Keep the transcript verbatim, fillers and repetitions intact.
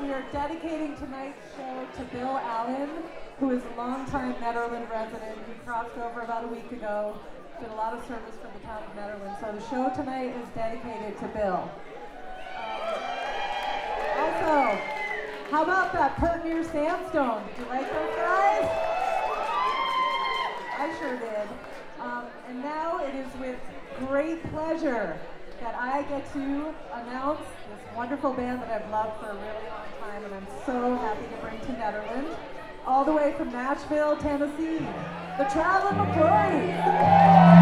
we are dedicating tonight's show to Bill Allen, who is a longtime Nederland resident. He crossed over about a week ago, did a lot of service for the town of Nederland. So the show tonight is dedicated to Bill. Um, also, how about that Pertmere Sandstone? Did you like those guys? I sure did. Um, and now it is with great pleasure that I get to announce this wonderful band that I've loved for a really long time, and I'm so happy to bring to Nederland, all the way from Nashville, Tennessee, the Traveling McCoys.